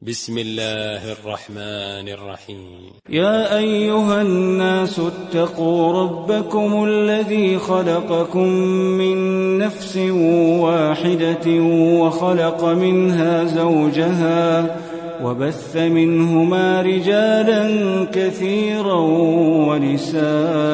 بسم الله الرحمن الرحيم. يا أيها الناس اتقوا ربكم الذي خلقكم من نفس واحدة وخلق منها زوجها وبث منهما رجالا كثيرا ونساء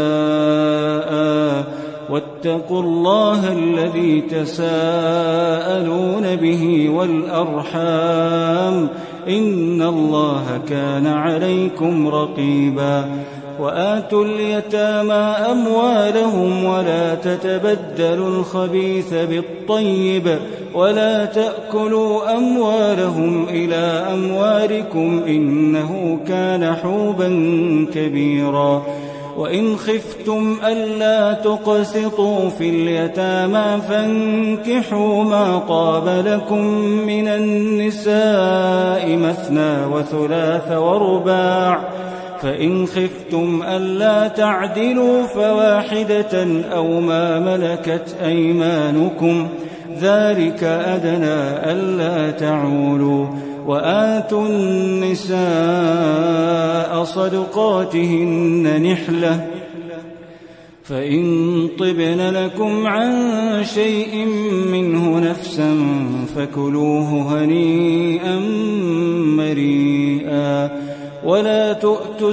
واتقوا الله الذي تساءلون به والأرحام إن الله كان عليكم رقيبا وآتوا اليتامى أموالهم ولا تتبدلوا الخبيث بالطيب ولا تأكلوا أموالهم إلى أموالكم إنه كان حوبا كبيرا وإن خفتم ألا تقسطوا في اليتامى فانكحوا ما طاب لكم من النساء مثنى وثلاث ورباع فإن خفتم ألا تعدلوا فواحدة أو ما ملكت أيمانكم ذلك أدنى ألا تعولوا وآتوا النساء صدقاتهن نحلة فإن طبن لكم عن شيء منه نفسا فكلوه هنيئا مريئا ولا تؤتوا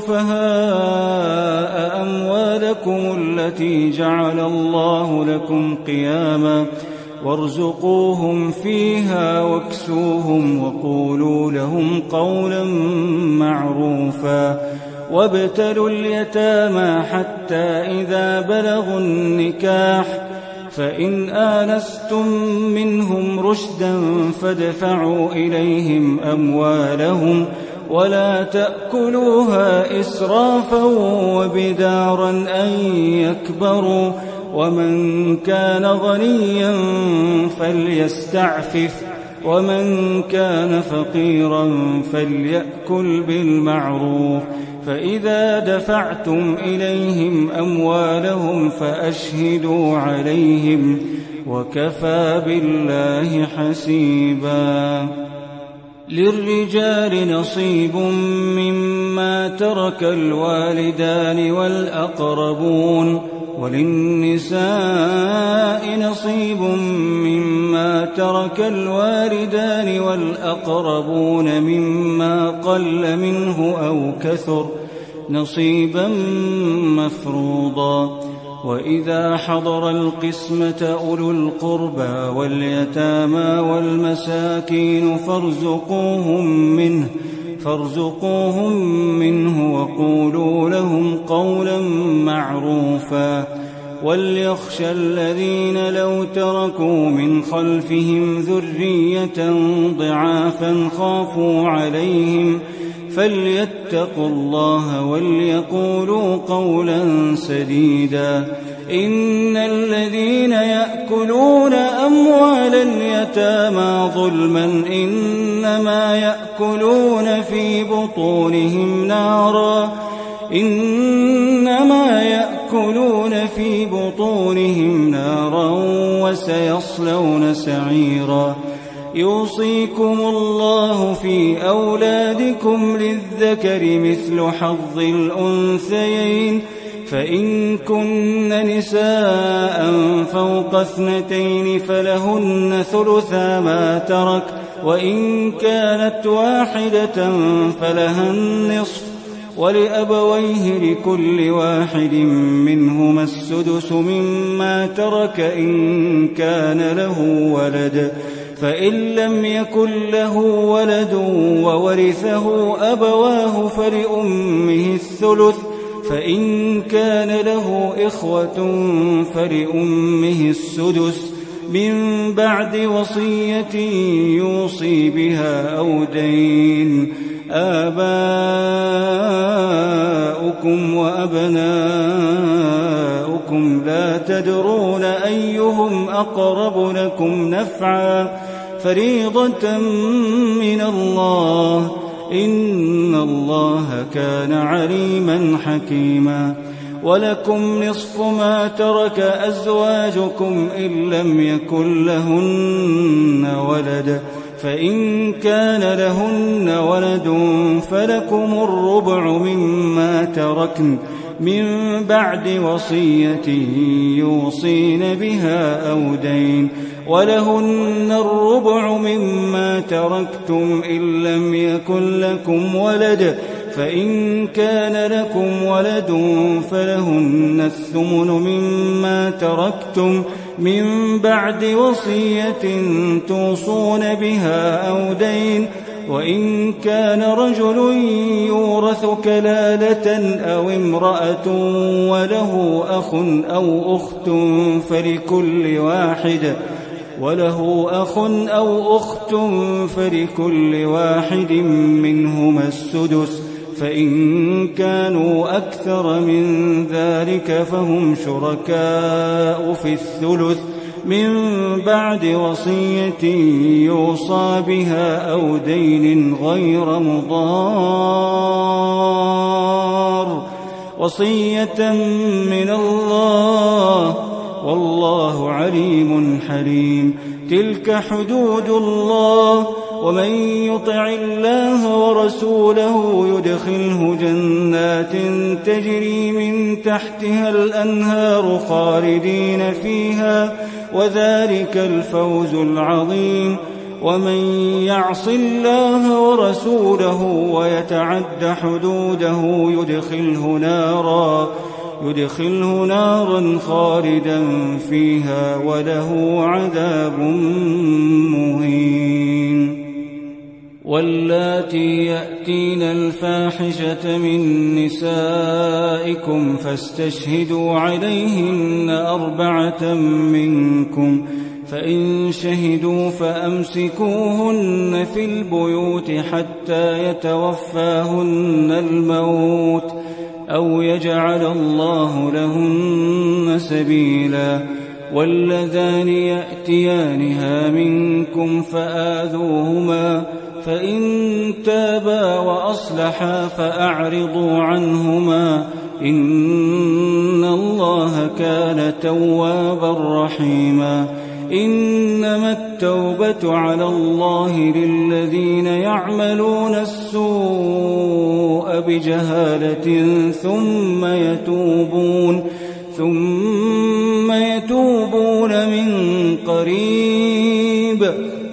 السفهاء أموالكم التي جعل الله لكم قياما وارزقوهم فيها واكسوهم وقولوا لهم قولا معروفا وابتلوا اليتامى حتى إذا بلغوا النكاح فإن آنستم منهم رشدا فادفعوا إليهم أموالهم ولا تأكلوها إسرافا وبدارا أن يكبروا ومن كان غنيا فليستعفف ومن كان فقيرا فليأكل بالمعروف فإذا دفعتم إليهم أموالهم فأشهدوا عليهم وكفى بالله حسيبا للرجال نصيب مما ترك الوالدان والأقربون وللنساء نصيب مما ترك الوالدان والأقربون مما قل منه أو كثر نصيبا مفروضا وإذا حضر القسمة أولو القربى واليتامى والمساكين فارزقوهم منه وقولوا لهم قولا معروفا وليخشى الذين لو تركوا من خلفهم ذرية ضعافا خافوا عليهم فليتقوا الله وليقولوا قولا سديدا إن الذين يأكلون أموال اليتامى ظلما إنما يأكلون في بطونهم نارا وسيصلون سعيرا يوصيكم الله في أولادكم للذكر مثل حظ الأنثيين فإن كن نساء فوق 2 فلهن ثلثا ما ترك وإن كانت واحدة فلها النصف ولأبويه لكل واحد منهما السدس مما ترك إن كان له ولد فإن لم يكن له ولد وورثه أبواه فلأمه الثلث فإن كان له إخوة فلأمه السدس من بعد وصية يوصي بها أو دين آباؤكم وأبناؤكم لا تدرون أيهم أقرب لكم نفعا فريضة من الله إن الله كان عليما حكيما ولكم نصف ما ترك أزواجكم إن لم يكن لهن ولد فإن كان لهن ولد فلكم الربع مما تركن من بعد وصية يوصين بها أو دين، ولهن الربع مما تركتم إن لم يكن لكم ولد، فإن كان لكم ولد فلهن الثمن مما تركتم من بعد وصية توصون بها أو دين، وإن كان رجل يورث كلالة أو امرأة وله أخ أو أخت فلكل واحد منهما السدس، فإن كانوا أكثر من ذلك فهم شركاء في الثلث من بعد وصية يوصى بها أو دين غير مضار، وصية من الله والله عليم حليم. تلك حدود الله، ومن يطع الله ورسوله يدخله جنات تجري من تحتها الأنهار خالدين فيها، وذلك الفوز العظيم. ومن يعص الله ورسوله ويتعد حدوده يدخله نارا خالدا فيها وله عذاب مهين. واللاتي يأتين الفاحشة من نسائكم فاستشهدوا عليهن 4 منكم، فإن شهدوا فأمسكوهن في البيوت حتى يتوفاهن الموت أو يجعل الله لهن سبيلا. واللذان يأتيانها منكم فآذوهما، فإن تابا وأصلحا فأعرضوا عنهما، إن الله كان توابا رحيما. إنما التوبة على الله للذين يعملون السوء بجهالة ثم يتوبون من قريب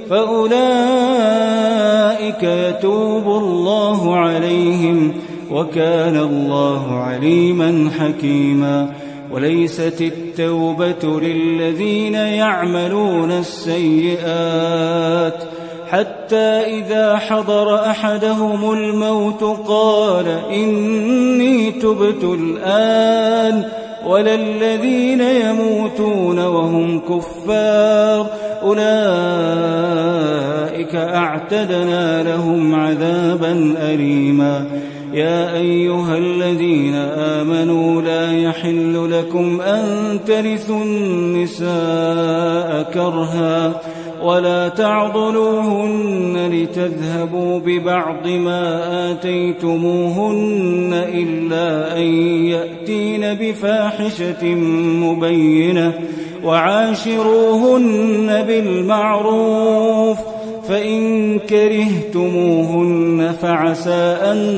فأولئك يتوب الله عليهم، وكان الله عليما حكيما. وليست التوبة للذين يعملون السيئات حتى إذا حضر أحدهم الموت قال إني تبت الآن، ولا الذين يموتون وهم كفار أولئك أعتدنا لهم عذابا أليما. يا أيها الذين آمنوا لا يحل لكم أن ترثوا النساء كرها ولا تعضلوهن لتذهبوا ببعض ما آتيتموهن إلا أن يأتين بفاحشة مبينة، وعاشروهن بالمعروف، فإن كرهتموهن فعسى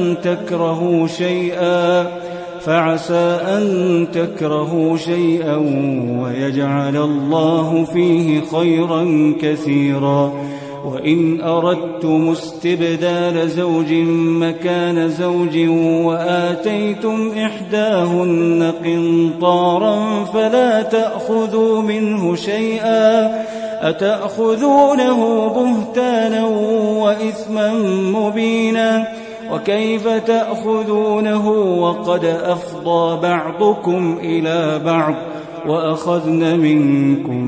أن تكرهوا شيئا ويجعل الله فيه خيرا كثيرا. وإن أردتم استبدال زوج مكان زوج وآتيتم إحداهن قنطارا فلا تأخذوا منه شيئا، أتأخذونه بهتانا وإثما مبينا، وكيف تأخذونه وقد أفضى بعضكم إلى بعض وأخذن منكم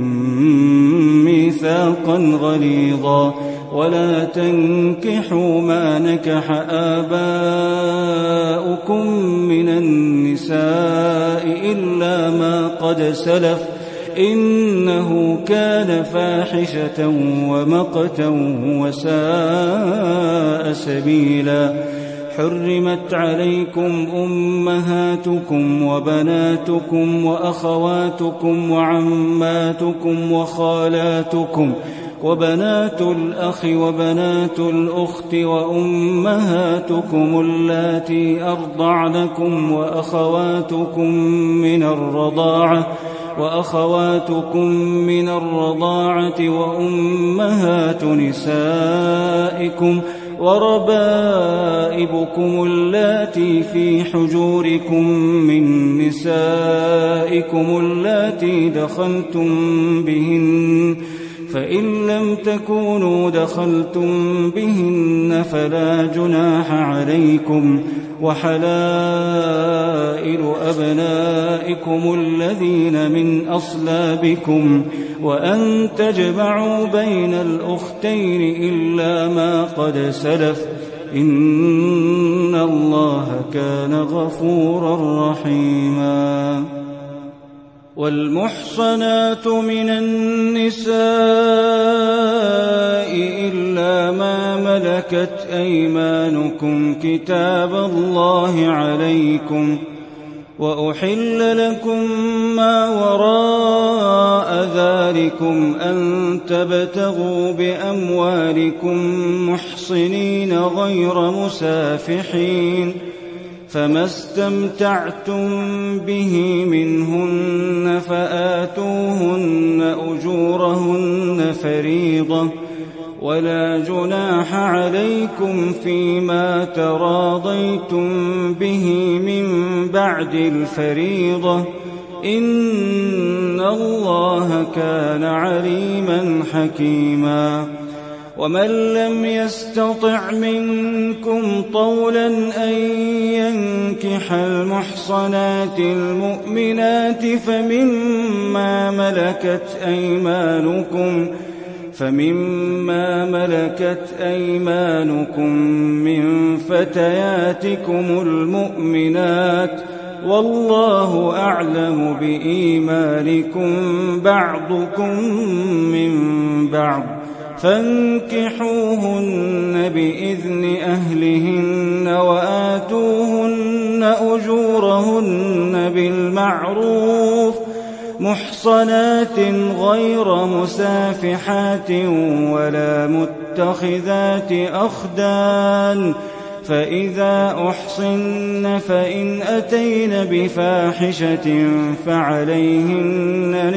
ميثاقا غليظا. ولا تنكحوا ما نكح آباؤكم من النساء إلا ما قد سلف إنه كان فاحشة ومقتا وساء سبيلا. حرمت عليكم أمهاتكم وبناتكم وأخواتكم وعماتكم وبنات الأخ وبنات الأخت وأمهاتكم اللاتي أرضعنكم وأخواتكم من الرضاعة وأمهات نسائكم وربائبكم اللاتي في حجوركم من نسائكم اللاتي دخلتم بهن، فإن لم تكونوا دخلتم بهن فلا جناح عليكم، وحلائل أبنائكم الذين من أصلابكم، وأن تجمعوا بين الأختين إلا ما قد سلف، إن الله كان غفورا رحيما. والمحصنات من النساء إلا ما ملكت أيمانكم كتاب الله عليكم، وأحل لكم ما وراء ذلكم أن تبتغوا بأموالكم محصنين غير مسافحين، فما استمتعتم به منهن فآتوهن أجورهن فريضة، ولا جناح عليكم فيما تراضيتم به من بعد الفريضة، إن الله كان عليما حكيما. ومن لم يستطع منكم طولا أن ينكح المحصنات المؤمنات فمما ملكت أيمانكم من فتياتكم المؤمنات، والله أعلم بإيمانكم بعضكم من بعض، فانكحوهن بإذن أهلهن وآتوهن أجورهن بالمعروف محصنات غير مسافحات ولا متخذات أخدان، فإذا أحصن فإن أتين بفاحشة فعليهن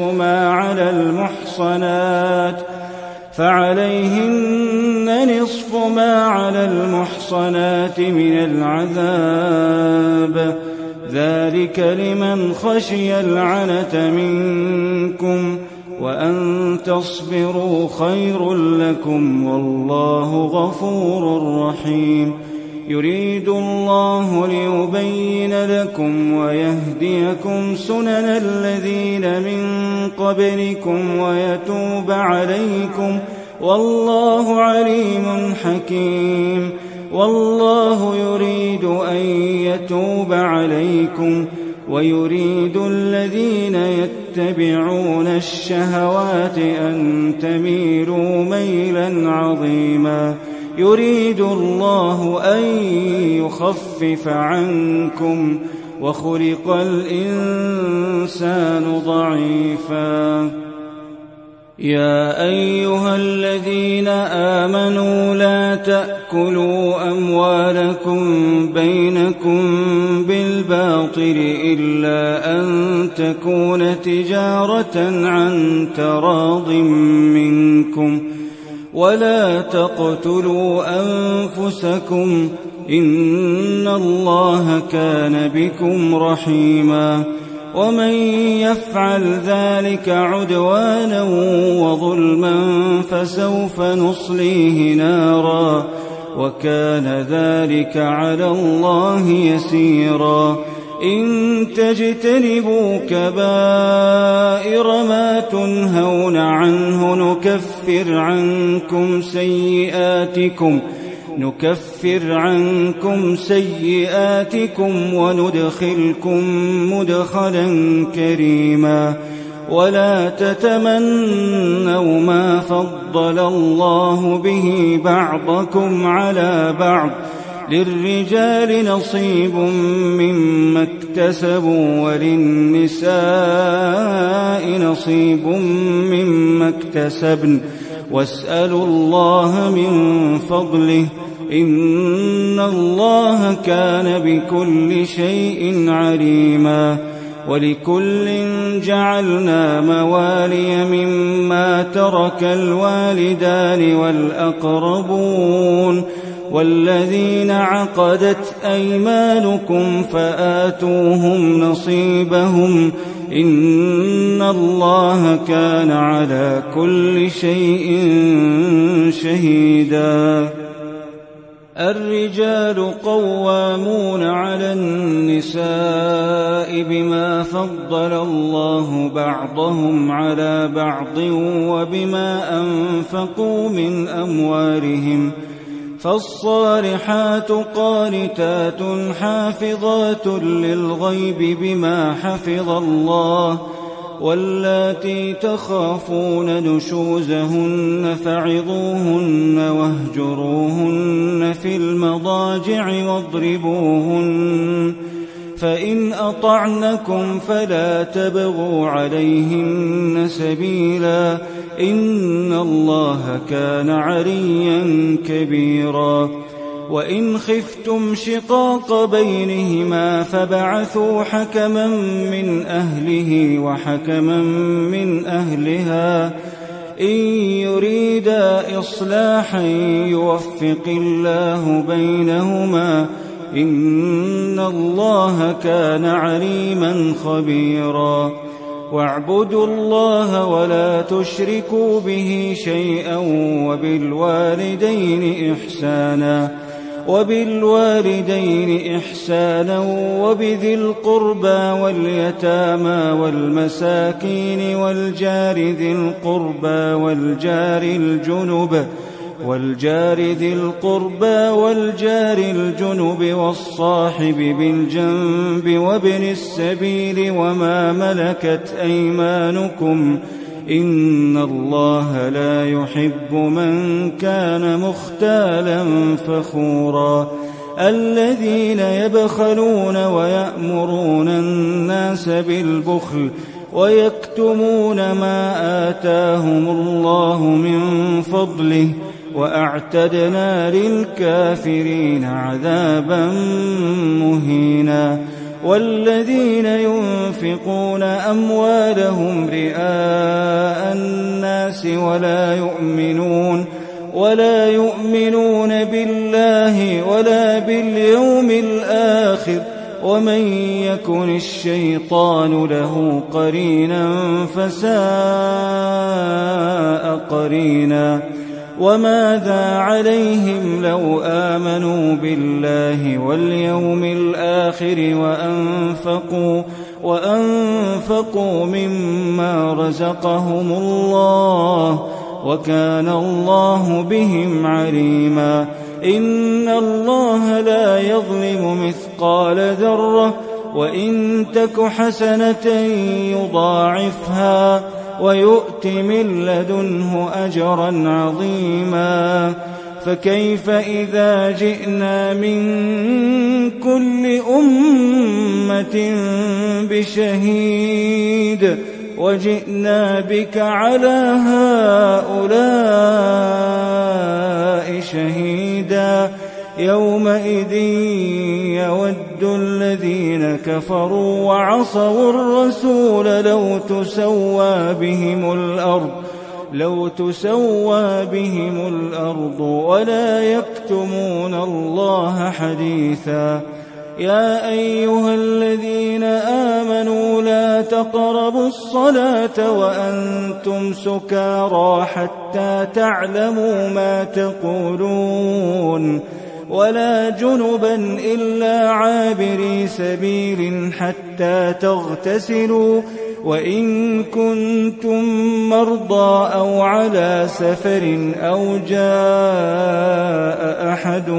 نصف ما على المحصنات من العذاب، ذلك لمن خشي العنة منكم، وأن تصبروا خير لكم، والله غفور رحيم. يريد الله ليبين لكم ويهديكم سنن الذين من قبلكم ويتوب عليكم، والله عليم حكيم. والله يريد أن يتوب عليكم ويريد الذين يتبعون الشهوات أن تميلوا ميلا عظيما. يريد الله أن يخفف عنكم وخلق الإنسان ضعيفا. يا أيها الذين آمنوا لا تأكلوا أموالكم بينكم بالباطل إلا أن تكون تجارة عن تراض منكم، ولا تقتلوا أنفسكم إن الله كان بكم رحيما. ومن يفعل ذلك عدوانا وظلما فسوف نصليه نارا، وكان ذلك على الله يسيرا. إن تجتنبوا كبائر ما تنهون عنه نكفر عنكم سيئاتكم وندخلكم مدخلا كريما. ولا تتمنوا ما فضل الله به بعضكم على بعض، للرجال نصيب مما اكتسبوا وللنساء نصيب مما اكتسبن، واسألوا الله من فضله إن الله كان بكل شيء عليما ولكل جعلنا موالي مما ترك الوالدان والأقربون والذين عقدت أيمانكم فآتوهم نصيبهم إن الله كان على كل شيء شهيدا. الرجال قوامون على النساء بما فضل الله بعضهم على بعض وبما أنفقوا من أموالهم فالصالحات قانتات حافظات للغيب بما حفظ الله واللاتي تخافون نشوزهن فعظوهن واهجروهن في المضاجع واضربوهن فإن أطعنكم فلا تبغوا عليهن سبيلا إن الله كان عليا كبيرا. وإن خفتم شقاق بينهما فبعثوا حكما من أهله وحكما من أهلها إن يريدا إصلاحا يوفق الله بينهما إن الله كان عليما خبيرا. واعبدوا الله ولا تشركوا به شيئا وبالوالدين إحسانا وبذي القربى واليتامى والمساكين والجار ذي القربى والجار الجنب والصاحب بالجنب وابن السبيل وما ملكت أيمانكم إن الله لا يحب من كان مختالا فخورا. الذين يبخلون ويأمرون الناس بالبخل ويكتمون ما آتاهم الله من فضله وأعتدنا للكافرين عذابا مهينا. والذين ينفقون أموالهم رئاء الناس ولا يؤمنون بالله ولا باليوم الآخر ومن يكن الشيطان له قرينا فساء قرينا. وماذا عليهم لو آمنوا بالله واليوم الآخر وأنفقوا مما رزقهم الله وكان الله بهم عليما. إن الله لا يظلم مثقال ذرة وإن تك حسنة يضاعفها ويؤت من لدنه أجرا عظيما. فكيف إذا جئنا من كل أمة بشهيد وجئنا بك على هؤلاء شهيدا. يومئذ يود الذين كفروا وعصوا الرسول لو تسوى بهم الأرض ولا يكتمون الله حديثا. يا أيها الذين آمنوا لا تقربوا الصلاة وأنتم سكارى حتى تعلموا ما تقولون ولا جنبا إلا عابري سبيل حتى تغتسلوا وإن كنتم مرضى أو على سفر أو جاء أحد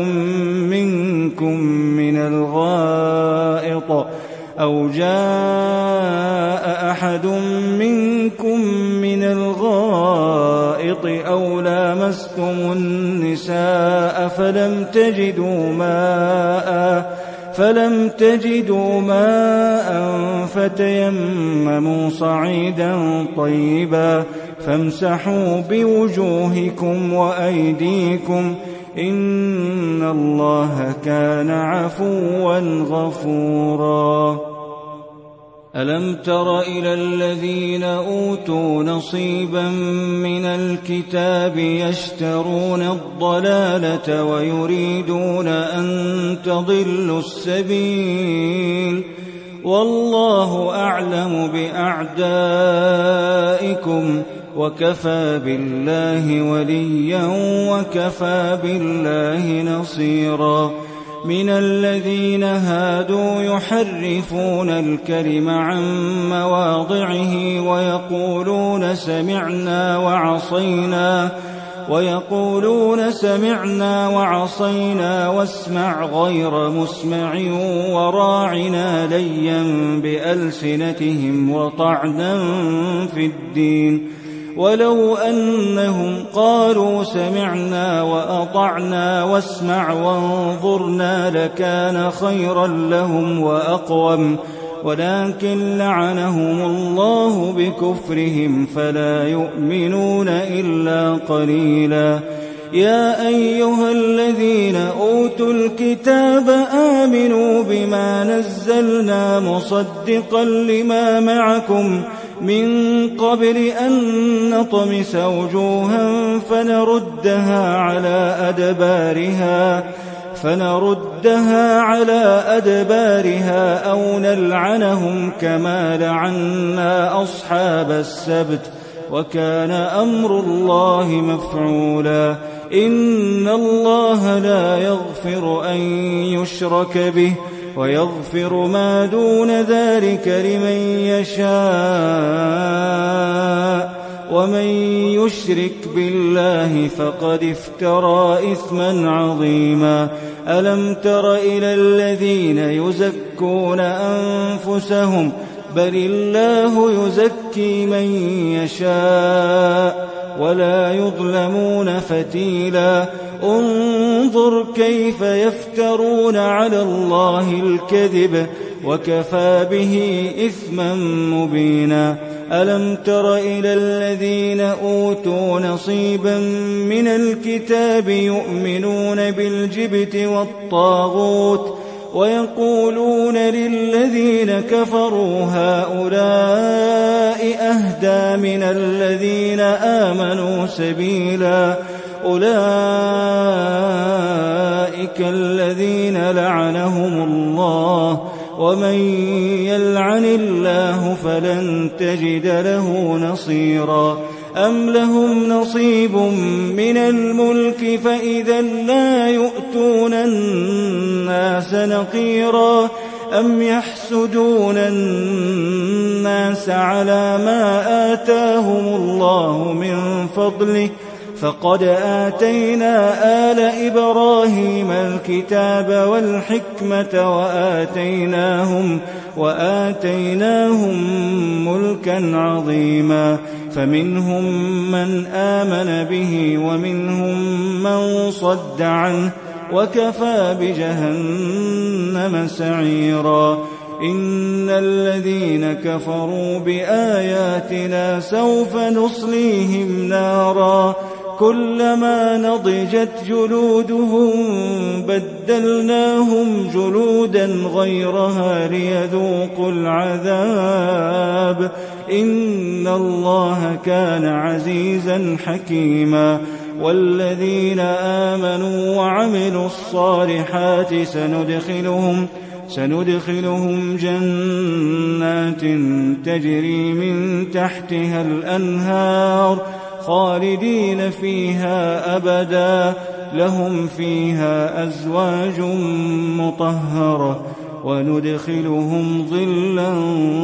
منكم من الغائط أو لامستم النساء فلم تجدوا ماء فتيمموا صعيدا فامسحوا بوجوهكم وأيديكم إن الله كان عفوا غفورا. ألم تر إلى الذين أوتوا نصيبا من الكتاب يشترون الضلالة ويريدون أن تضلوا السبيل والله أعلم بأعدائكم وكفى بالله وليا وكفى بالله نصيرا. من الذين هادوا يحرفون الكلم عن مواضعه ويقولون سمعنا وعصينا واسمع غير مسمع وراعنا ليا بألسنتهم وطعنا في الدين ولو أنهم قالوا سمعنا وأطعنا واسمع وانظرنا لكان خيرا لهم وأقوم ولكن لعنهم الله بكفرهم فلا يؤمنون إلا قليلا. يا أيها الذين أوتوا الكتاب آمنوا بما نزلنا مصدقا لما معكم من قبل أن نطمس وجوها فنردها على أدبارها أو نلعنهم كما لعنا أصحاب السبت وكان أمر الله مفعولا. إن الله لا يغفر أن يشرك به ويغفر ما دون ذلك لمن يشاء ومن يشرك بالله فقد افترى إثما عظيما. ألم تر إلى الذين يزكون أنفسهم بل الله يزكي من يشاء ولا يظلمون فتيلا. انظر كيف يفترون على الله الكذب وكفى به إثما مبينا. ألم تر إلى الذين أوتوا نصيبا من الكتاب يؤمنون بالجبت والطاغوت ويقولون للذين كفروا هؤلاء أهدى من الذين آمنوا سبيلا. أولئك الذين لعنهم الله ومن يلعن الله فلن تجد له نصيرا. أم لهم نصيب من الملك فإذا لا يؤتون الناس نقيرا. أم يحسدون الناس على ما آتاهم الله من فضله فقد آتينا آل إبراهيم الكتاب والحكمة وآتيناهم ملكا عظيما. فمنهم من آمن به ومنهم من صد عنه وكفى بجهنم سعيرا. إن الذين كفروا بآياتنا سوف نصليهم نارا كلما نضجت جلودهم بدلناهم جلودا غيرها ليذوقوا العذاب إن الله كان عزيزا حكيما. والذين آمنوا وعملوا الصالحات سندخلهم جنات تجري من تحتها الأنهار خالدين فيها أبدا لهم فيها أزواج مطهرة وندخلهم ظلا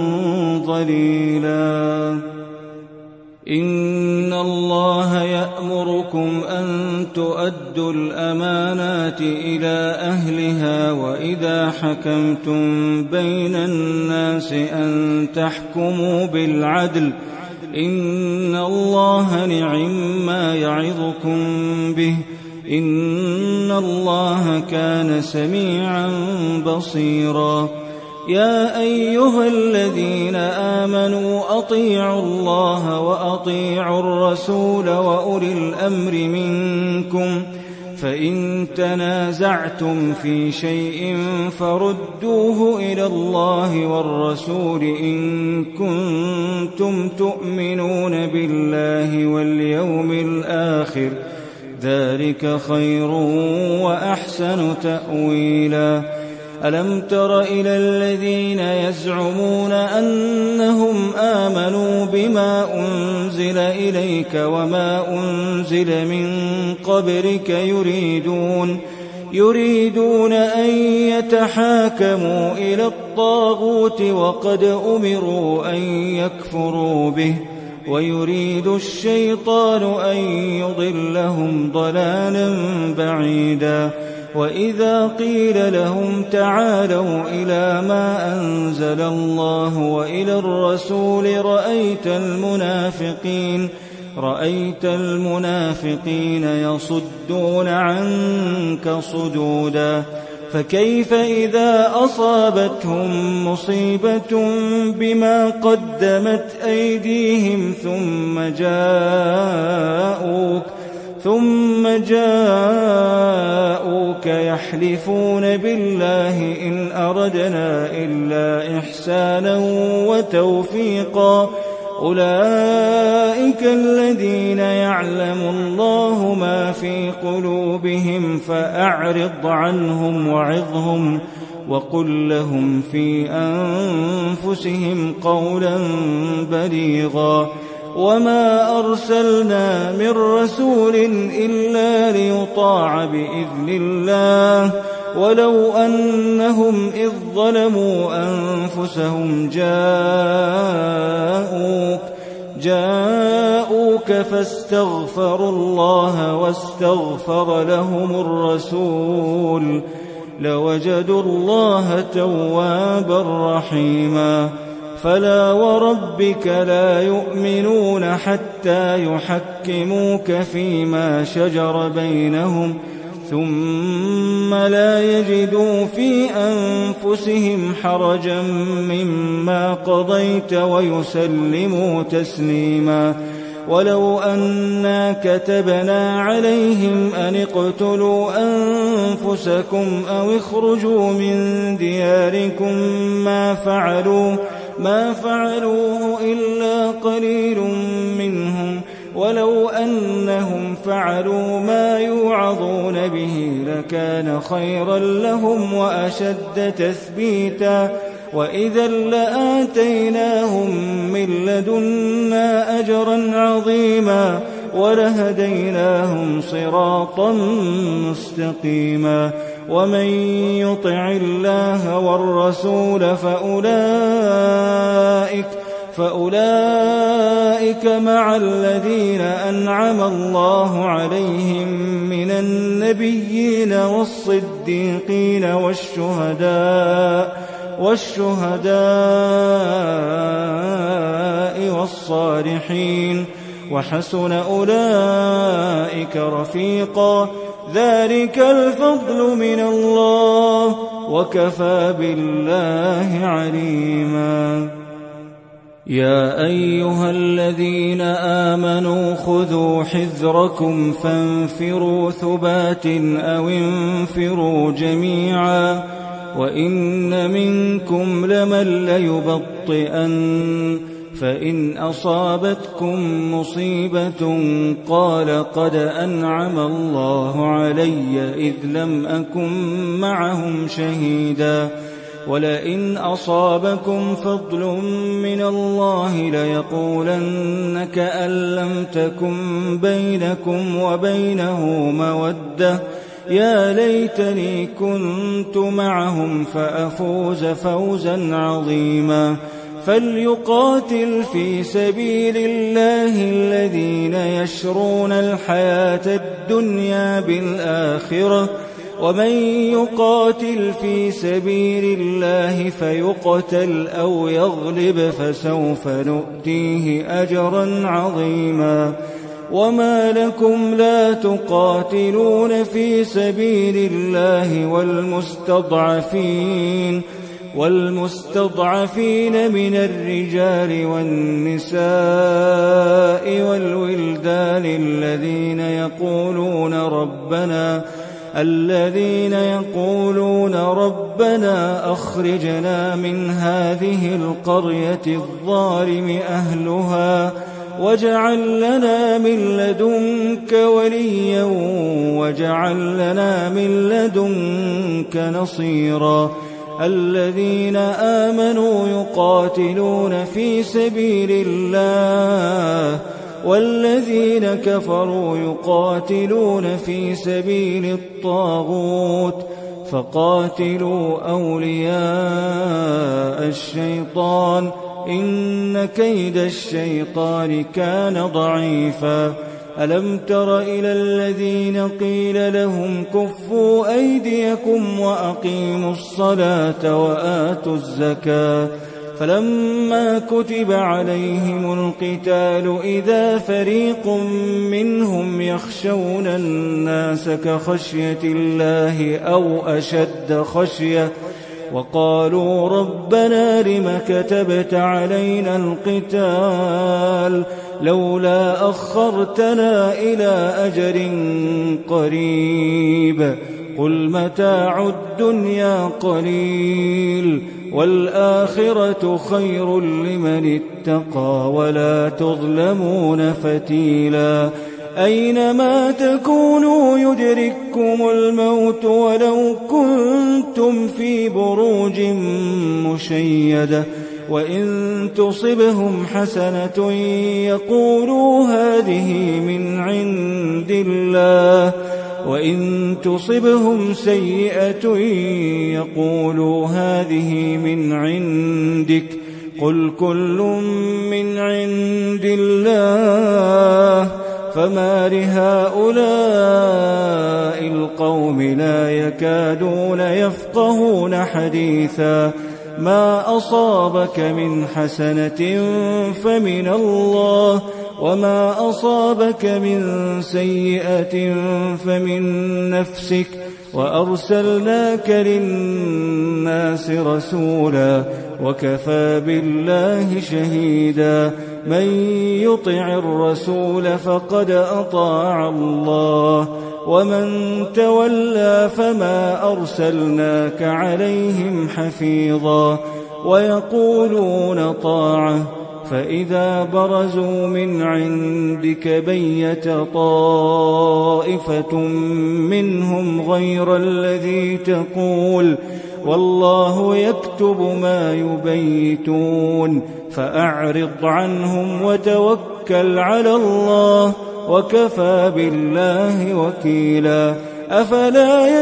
ظليلا. إن الله يأمركم أن تؤدوا الأمانات إلى أهلها وإذا حكمتم بين الناس أن تحكموا بالعدل إن الله نعم يعظكم به إن الله كان سميعا بصيرا. يا أيها الذين آمنوا أطيعوا الله وأطيعوا الرسول وأولي الأمر منكم فإن تنازعتم في شيء فردوه إلى الله والرسول إن كنتم تؤمنون بالله واليوم الآخر ذلك خير وأحسن تأويلا ألم تر إلى الذين يزعمون أنهم آمنوا بما أنزل إليك وما أنزل من قبلك يريدون أن يتحاكموا إلى الطاغوت وقد أمروا أن يكفروا به ويريد الشيطان أن يضلهم ضلالا بعيدا وإذا قيل لهم تعالوا إلى ما أنزل الله وإلى الرسول رأيت المنافقين يصدون عنك صدودا فكيف إذا أصابتهم مصيبة بما قدمت أيديهم ثم جاءوك يحلفون بالله إن أردنا إلا إحسانا وتوفيقا أولئك الذين يعلم الله ما في قلوبهم فأعرض عنهم وعظهم وقل لهم في أنفسهم قولا بليغا وما أرسلنا من رسول إلا ليطاع بإذن الله ولو أنهم إذ ظلموا أنفسهم جاءوك فاستغفروا الله واستغفر لهم الرسول لوجدوا الله توابا رحيما فلا وربك لا يؤمنون حتى يحكموك فيما شجر بينهم ثم لا يجدوا في أنفسهم حرجا مما قضيت ويسلموا تسليما ولو أنا كتبنا عليهم أن اقتلوا أنفسكم أو اخرجوا من دياركم ما فعلوه إلا قليل منهم ولو أنهم فعلوا ما يوعظون به لكان خيرا لهم وأشد تثبيتا وإذا لآتيناهم من لدنا أجرا عظيما ولهديناهم صراطا مستقيما ومن يطع الله والرسول فأولئك مع الذين أنعم الله عليهم من النبيين والصديقين والشهداء والصالحين وحسن أولئك رفيقا ذلك الفضل من الله وكفى بالله عليما يا أيها الذين آمنوا خذوا حذركم فانفروا ثبات أو انفروا جميعا وإن منكم لمن ليبطئن فإن أصابتكم مصيبة قال قد أنعم الله علي إذ لم أكن معهم شهيدا ولئن أصابكم فضل من الله ليقولن كأن لم تكن بينكم وبينه مودة يا ليتني كنت معهم فأفوز فوزا عظيما فليقاتل في سبيل الله الذين يشرون الحياة الدنيا بالآخرة ومن يقاتل في سبيل الله فيقتل أو يغلب فسوف نؤتيه أجرا عظيما وما لكم لا تقاتلون في سبيل الله والمستضعفين من الرجال والنساء والولدان الذين يقولون ربنا أخرجنا من هذه القرية الظالم أهلها واجعل لنا من لدنك وليا واجعل لنا من لدنك نصيرا. الذين آمنوا يقاتلون في سبيل الله والذين كفروا يقاتلون في سبيل الطاغوت فقاتلوا أولياء الشيطان إن كيد الشيطان كان ضعيفا. ألم تر إلى الذين قيل لهم كفوا أيديكم وأقيموا الصلاة وآتوا الزكاة فلما كتب عليهم القتال إذا فريق منهم يخشون الناس كخشية الله أو أشد خشية وقالوا ربنا لم كتبت علينا القتال لولا أخرتنا إلى أجل قريب قل متاع الدنيا قليل والآخرة خير لمن اتقى ولا تظلمون فتيلا. أينما تكونوا يدرككم الموت ولو كنتم في بروج مشيدة وإن تصبهم حسنة يقولوا هذه من عند الله وإن تصبهم سيئة يقولوا هذه من عندك قل كل من عند الله فما لهؤلاء القوم لا يكادون يفقهون حديثا. ما أصابك من حسنة فمن الله وما أصابك من سيئة فمن نفسك وأرسلناك للناس رسولا وكفى بالله شهيدا. من يطع الرسول فقد أطاع الله ومن تولى فما أرسلناك عليهم حفيظا. ويقولون طاعة فإذا برزوا من عندك بيت طائفة منهم غير الذي تقول والله يكتب ما يبيتون فأعرض عنهم وتوكل على الله وكفى بالله وكيلا. أفلا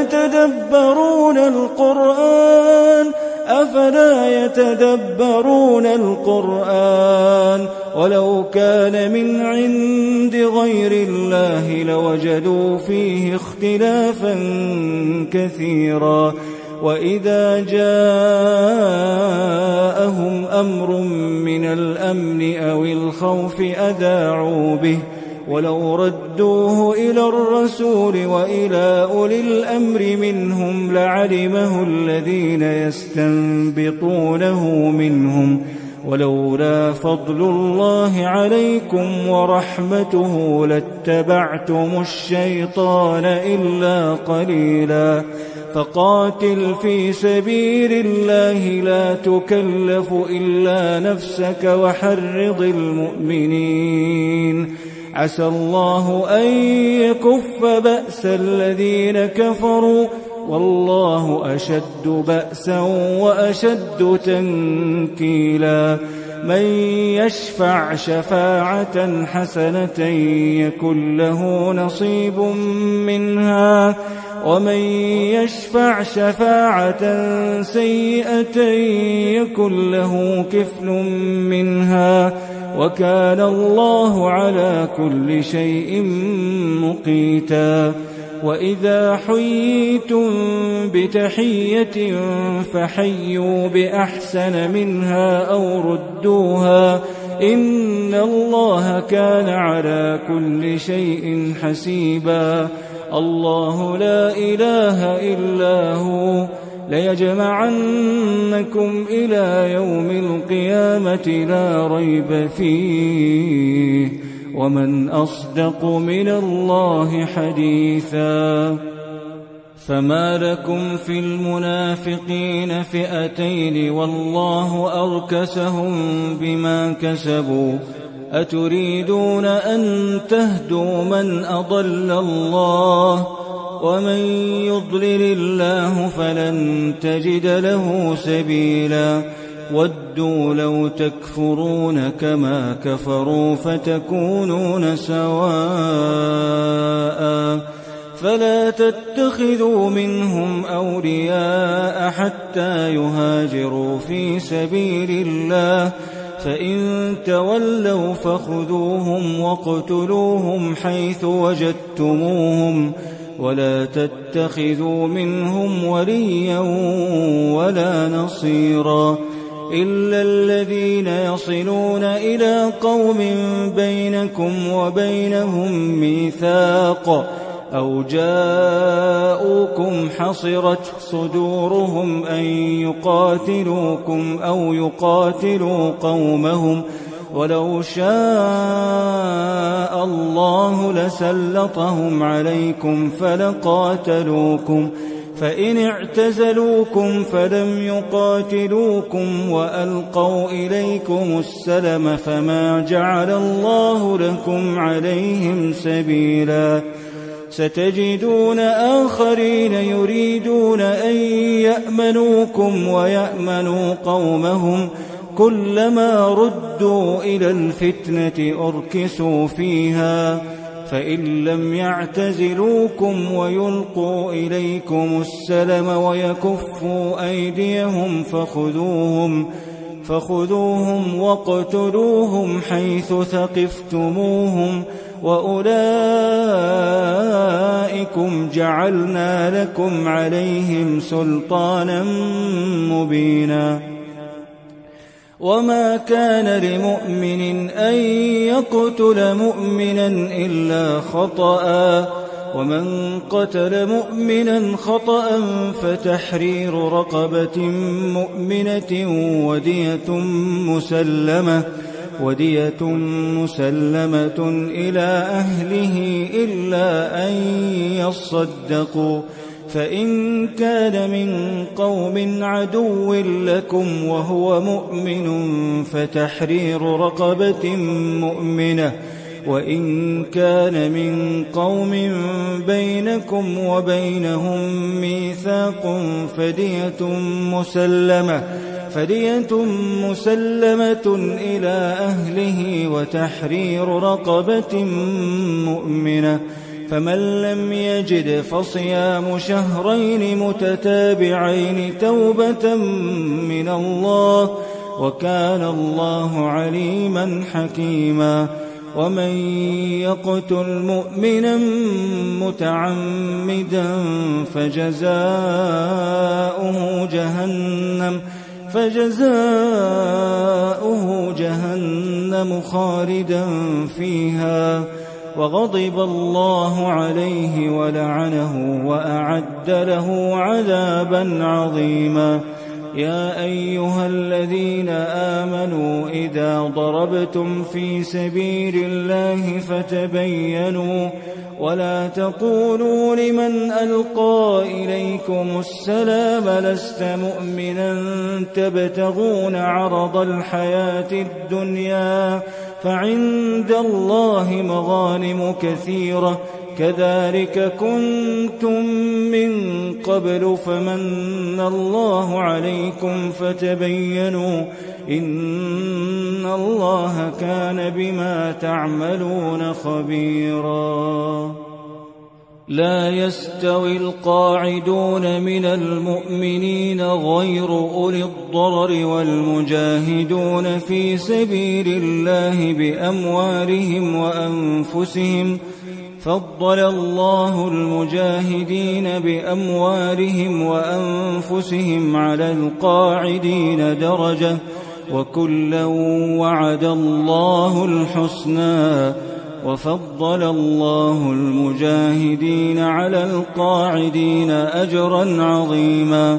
يتدبرون القرآن ولو كان من عند غير الله لوجدوا فيه اختلافا كثيرا. وإذا جاءهم أمر من الأمن أو الخوف أذاعوا به ولو ردوه إلى الرسول وإلى أولي الأمر منهم لعلمه الذين يستنبطونه منهم ولولا فضل الله عليكم ورحمته لاتبعتم الشيطان إلا قليلا. فقاتل في سبيل الله لا تكلف إلا نفسك وحرض المؤمنين. عسى الله أن يكف بأس الذين كفروا والله أشد بأسا وأشد تنكيلا. من يشفع شفاعة حسنة يكن له نصيب منها ومن يشفع شفاعة سيئة يكن له كفل منها وكان الله على كل شيء مقيتا. وإذا حييتم بتحية فحيوا بأحسن منها أو ردوها إن الله كان على كل شيء حسيبا. الله لا إله إلا هو ليجمعنكم إلى يوم القيامة لا ريب فيه ومن أصدق من الله حديثا. فما لكم في المنافقين فئتين والله أركسهم بما كسبوا أتريدون أن تهدوا من أضل الله ومن يضلل الله فلن تجد له سبيلا ودوا لو تكفرون كما كفروا فتكونون سواء فلا تتخذوا منهم أولياء حتى يهاجروا في سبيل الله فإن تولوا فخذوهم واقتلوهم حيث وجدتموهم ولا تتخذوا منهم وليا ولا نصيرا إلا الذين يصلون إلى قوم بينكم وبينهم ميثاق أو جاءوكم حصرت صدورهم أن يقاتلوكم أو يقاتلوا قومهم ولو شاء الله لسلطهم عليكم فلقاتلوكم فإن اعتزلوكم فلم يقاتلوكم وألقوا إليكم السلم فما جعل الله لكم عليهم سبيلا ستجدون آخرين يريدون أن يأمنوكم ويأمنوا قومهم كلما ردوا إلى الفتنة أركسوا فيها فإن لم يعتزلوكم ويلقوا إليكم السلم ويكفوا أيديهم فخذوهم واقتلوهم حيث ثقفتموهم وأولئكم جعلنا لكم عليهم سلطانا مبينا وما كان لمؤمن أن يقتل مؤمنا إلا خطأ ومن قتل مؤمنا خطأ فتحرير رقبة مؤمنة ودية مسلمة إلى أهله إلا أن يصدقوا فإن كان من قوم عدو لكم وهو مؤمن فتحرير رقبة مؤمنة وإن كان من قوم بينكم وبينهم ميثاق فدية مسلمة إلى أهله وتحرير رقبة مؤمنة فمن لم يجد فصيام شهرين متتابعين توبة من الله وكان الله عليما حكيما ومن يقتل مؤمنا متعمدا فجزاؤه جهنم خالدا فيها وغضب الله عليه ولعنه وأعد له عذابا عظيما يا أيها الذين آمنوا إذا ضربتم في سبيل الله فتبينوا ولا تقولوا لمن ألقى إليكم السلام لست مؤمنا تبتغون عرض الحياة الدنيا فعند الله مغانم كثيرة كذلك كنتم من قبل فمن الله عليكم فتبينوا إن الله كان بما تعملون خبيرا لا يستوي القاعدون من المؤمنين غير أولي الضرر والمجاهدون في سبيل الله بأموالهم وأنفسهم فضل الله المجاهدين بأموالهم وأنفسهم على القاعدين درجة وكلا وعد الله الحسنى وفضل الله المجاهدين على القاعدين أجرا عظيما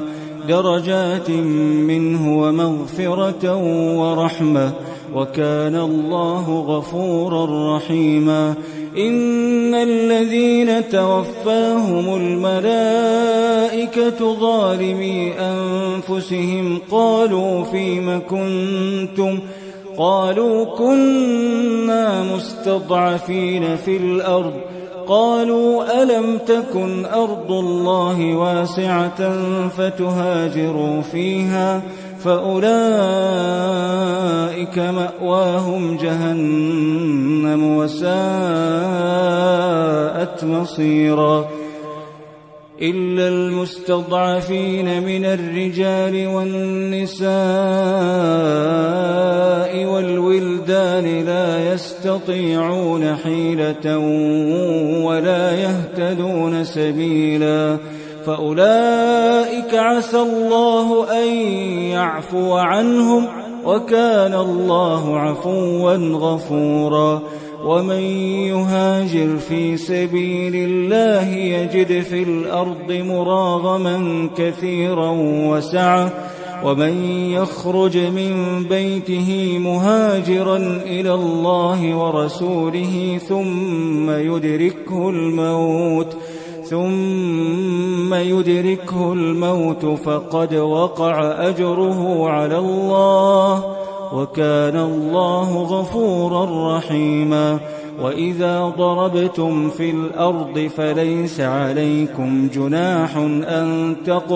درجات منه ومغفرة ورحمة وكان الله غفورا رحيما. إن الذين توفاهم الملائكة ظالمي أنفسهم قالوا فيم كنتم قالوا كنا مستضعفين في الأرض قالوا ألم تكن أرض الله واسعة فتهاجروا فيها فأولئك مأواهم جهنم وساءت مصيرا. إلا المستضعفين من الرجال والنساء والولدان لا يستطيعون حيلة ولا يهتدون سبيلا فأولئك عسى الله أن يعفو عنهم وكان الله عفوا غفورا. ومن يهاجر في سبيل الله يجد في الأرض مراغما كثيرا وسعة ومن يخرج من بيته مهاجرا إلى الله ورسوله ثم يدركه الموت فقد وقع أجره على الله وكان الله غفورا رحيما. وإذا ضربتم في الأرض فليس عليكم جناح أن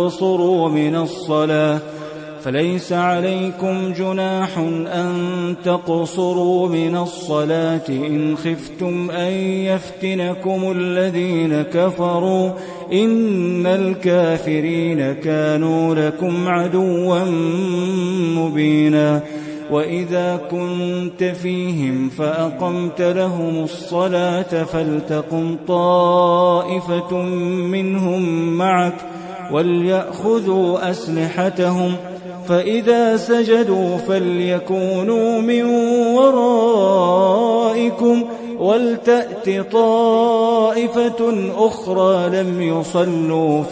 تقصروا من الصلاة إن خفتم أن يفتنكم الذين كفروا إن الكافرين كانوا لكم عدوا مبينا. وإذا كنت فيهم فأقمت لهم الصلاة فلتقم طائفة منهم معك وليأخذوا أسلحتهم فإذا سجدوا فليكونوا من ورائكم ولتأت طائفة أخرى لم يصلوا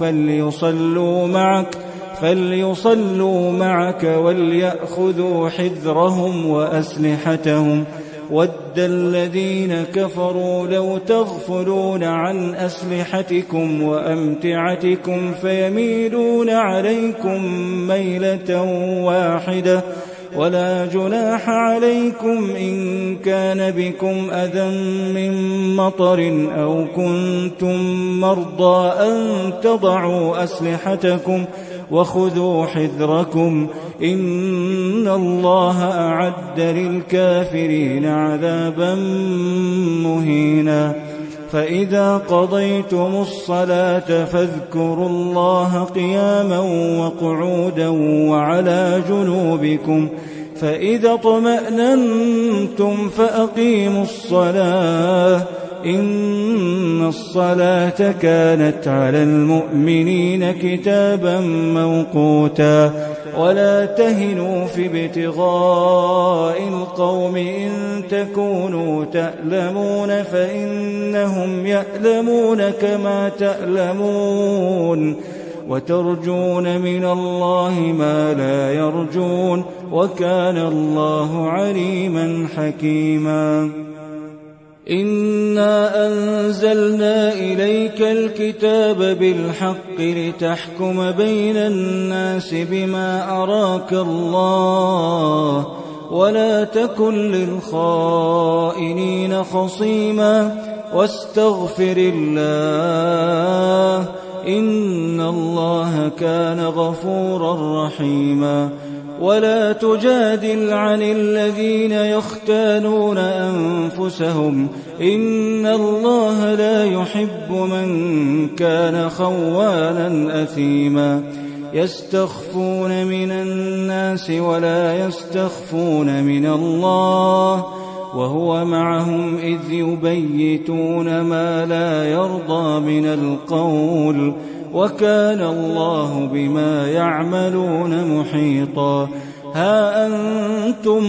فليصلوا معك وليأخذوا حذرهم وأسلحتهم ود الذين كفروا لو تغفلون عن أسلحتكم وأمتعتكم فيميلون عليكم ميلة واحدة ولا جناح عليكم إن كان بكم أذى من مطر أو كنتم مرضى أن تضعوا أسلحتكم وخذوا حذركم إن الله أعد للكافرين عذابا مهينا. فإذا قضيتم الصلاة فاذكروا الله قياما وقعودا وعلى جنوبكم فإذا اطمأننتم فأقيموا الصلاة إن الصلاة كانت على المؤمنين كتابا موقوتا. ولا تهنوا في ابتغاء القوم إن تكونوا تألمون فإنهم يألمون كما تألمون وترجون من الله ما لا يرجون وكان الله عليما حكيما. إنا أنزلنا إليك الكتاب بالحق لتحكم بين الناس بما أراك الله ولا تكن للخائنين خصيما واستغفر الله إن الله كان غفورا رحيما. ولا تجادل عن الذين يختانون أنفسهم إن الله لا يحب من كان خوانا أثيما. يستخفون من الناس ولا يستخفون من الله وهو معهم إذ يبيتون ما لا يرضى من القول وكان الله بما يعملون محيطا. ها أنتم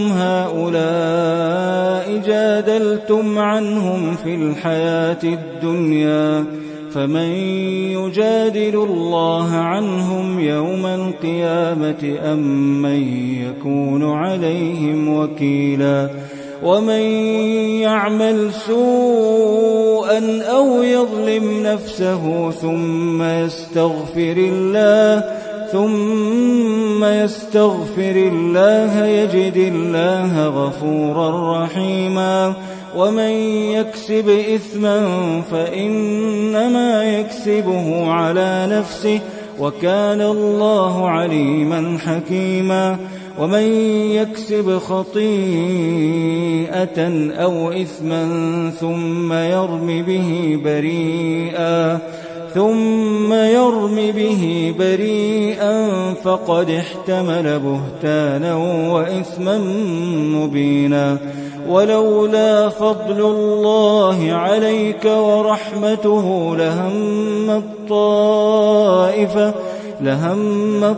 هؤلاء جادلتم عنهم في الحياة الدنيا فمن يجادل الله عنهم يوم القيامة أم من يكون عليهم وكيلا ومن يعمل سوءا أو يظلم نفسه ثم يستغفر الله يجد الله غفورا رحيما ومن يكسب إثما فإنما يكسبه على نفسه وكان الله عليما حكيما ومن يكسب خطيئة أو إثما ثم يرم به بريئا فقد احتمل بهتانا وإثما مبينا ولولا فضل الله عليك ورحمته لهم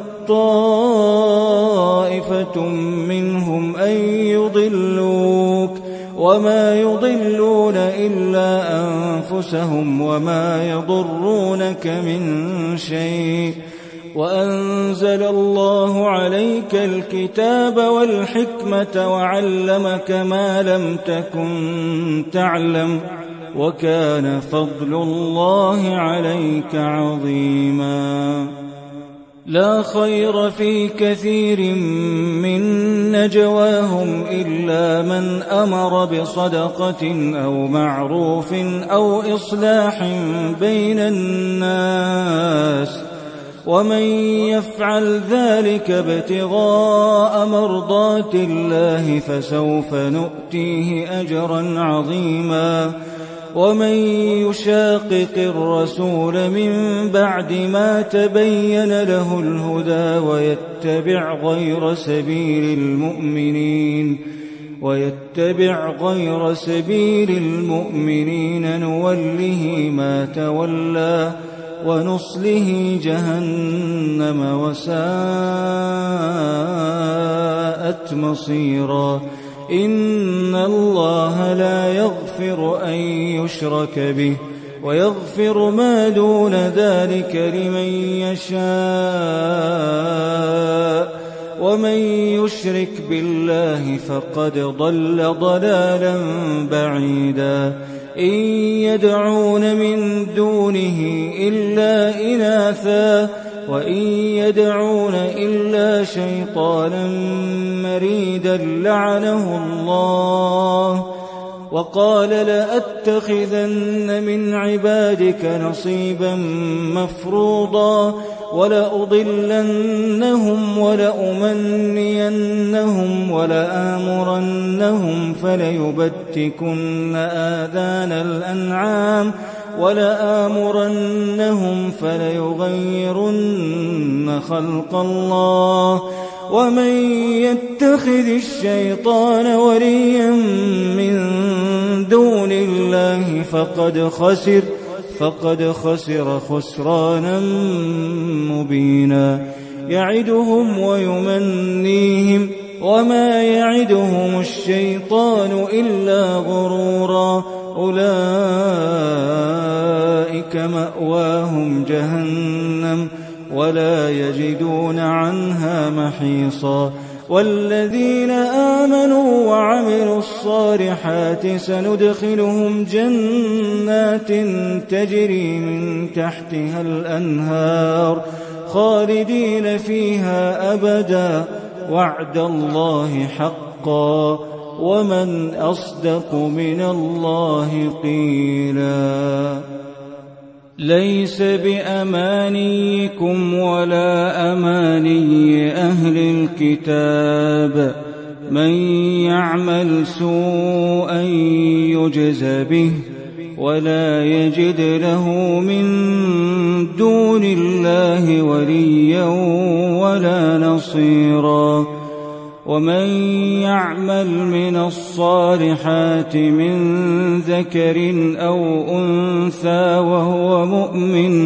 طائفة منهم أن يضلوك وما يضلون إلا أنفسهم وما يضرونك من شيء وأنزل الله عليك الكتاب والحكمة وعلمك ما لم تكن تعلم وكان فضل الله عليك عظيما لا خير في كثير من نجواهم إلا من أمر بصدقة أو معروف أو إصلاح بين الناس ومن يفعل ذلك ابتغاء مرضات الله فسوف نؤتيه أجرا عظيما ومن يشاقق الرسول من بعد ما تبين له الهدى ويتبع غير سبيل المؤمنين نوله ما تولى ونصله جهنم وساءت مصيرا إن الله لا يغفر أن يشرك به ويغفر ما دون ذلك لمن يشاء ومن يشرك بالله فقد ضل ضلالا بعيدا إن يدعون من دونه إلا إناثا وإن يدعون إلا شيطانا مريدا لعنه الله وقال لأتخذن من عبادك نصيبا مفروضا ولأضلنهم ولأمنينهم ولآمرنهم فليبتكن آذان الأنعام ولآمرنهم فليغيرن خلق الله ومن يتخذ الشيطان وليا من دون الله فقد خسر خسرانا مبينا يعدهم ويمنيهم وما يعدهم الشيطان إلا غرورا أولئك مأواهم جهنم ولا يجدون عنها محيصا والذين آمنوا وعملوا الصالحات سندخلهم جنات تجري من تحتها الأنهار خالدين فيها أبدا وعد الله حقا ومن أصدق من الله قيلا ليس بأمانيكم ولا أماني أهل الكتاب من يعمل سوءا يجز به ولا يجد له من دون الله وليا ولا نصيرا ومن يعمل من الصالحات من ذكر أو أنثى وهو مؤمن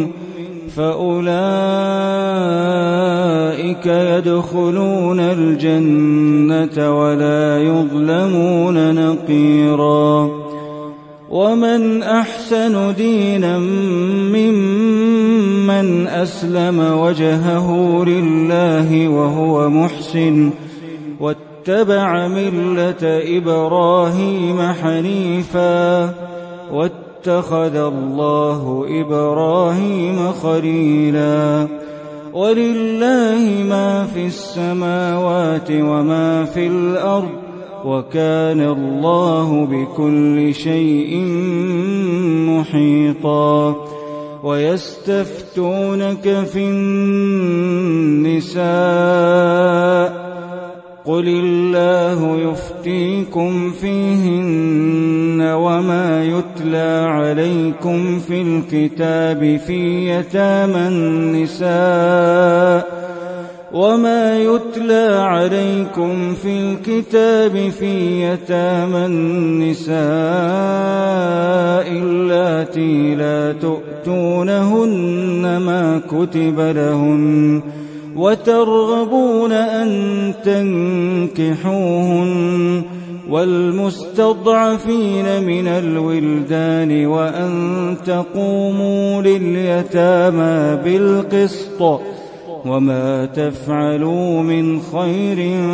فأولئك يدخلون الجنة ولا يظلمون نقيرا ومن أحسن دينا ممن أسلم وجهه لله وهو محسن واتبع ملة إبراهيم حنيفا واتخذ الله إبراهيم خليلا ولله ما في السماوات وما في الأرض وكان الله بكل شيء محيطا ويستفتونك في النساء قل الله يفتيكم فيهن وما يتلى عليكم في الكتاب في يتامى النساء اللاتي لا تؤتونهن ما كتب لهن وترغبون أن تنكحوهن والمستضعفين من الولدان وأن تقوموا لليتامى بالقسط وما تفعلوا من خير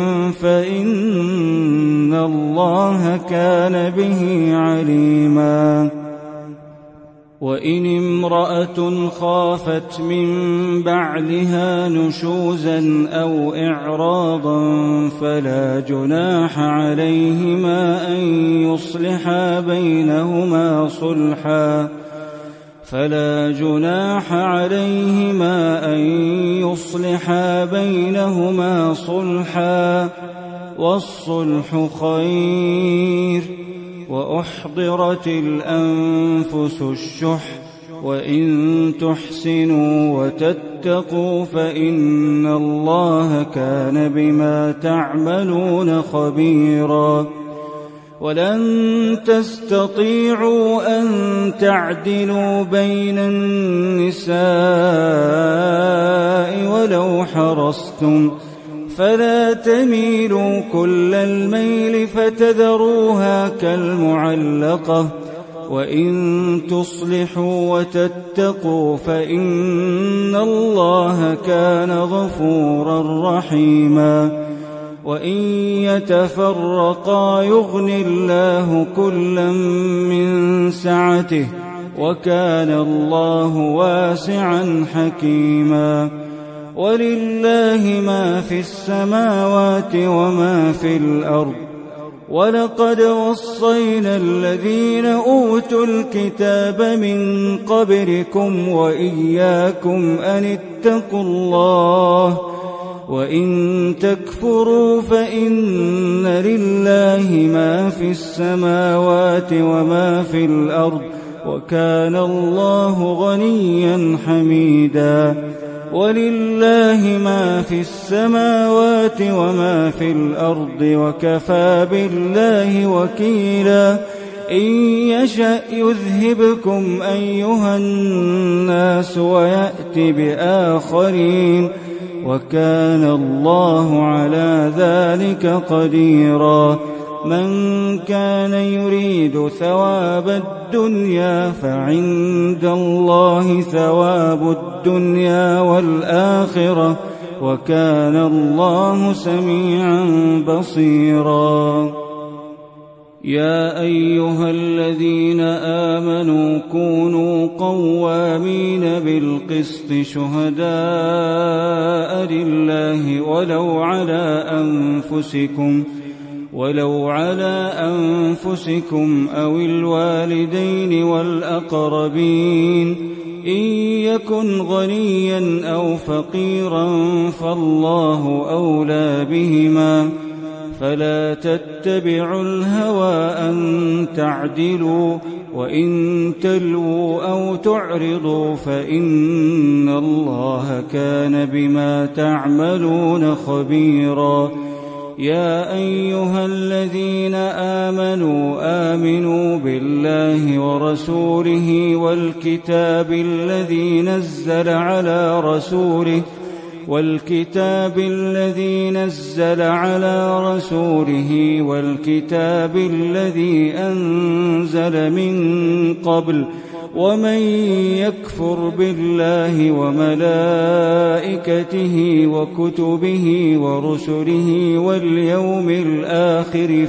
فإن الله كان به عليما وإن امرأة خافت من بعلها نشوزا أو إعراضا فلا جناح عليهما أن يصلحا بينهما صلحا والصلح خير وأحضرت الأنفس الشح وإن تحسنوا وتتقوا فإن الله كان بما تعملون خبيرا ولن تستطيعوا أن تعدلوا بين النساء ولو حرصتم فلا تميلوا كل الميل فتذروها كالمعلقة وإن تصلحوا وتتقوا فإن الله كان غفورا رحيما وإن يتفرقا يغن الله كلا من سعته وكان الله واسعا حكيما ولله ما في السماوات وما في الأرض ولقد وصينا الذين أوتوا الكتاب من قبلكم وإياكم أن اتقوا الله وإن تكفروا فإن لله ما في السماوات وما في الأرض وكان الله غنيا حميدا ولله ما في السماوات وما في الأرض وكفى بالله وكيلا إن يشأ يذهبكم أيها الناس ويأت بآخرين وكان الله على ذلك قديرا من كان يريد ثواب الدنيا فعند الله ثواب الدنيا والآخرة وكان الله سميعا بصيرا يا أيها الذين آمنوا كونوا قوامين بالقسط شهداء لله ولو على أنفسكم أو الوالدين والأقربين إن يكن غنيا أو فقيرا فالله أولى بهما فلا تتبعوا الهوى أن تعدلوا وإن تلووا أو تعرضوا فإن الله كان بما تعملون خبيرا يا أيها الذين آمنوا بالله ورسوله والكتاب الذي نزل على رسوله والكتاب الذي نزل على رسوله والكتاب الذي أنزل من قبل ومن يكفر بالله وملائكته وكتبه ورسله واليوم الآخر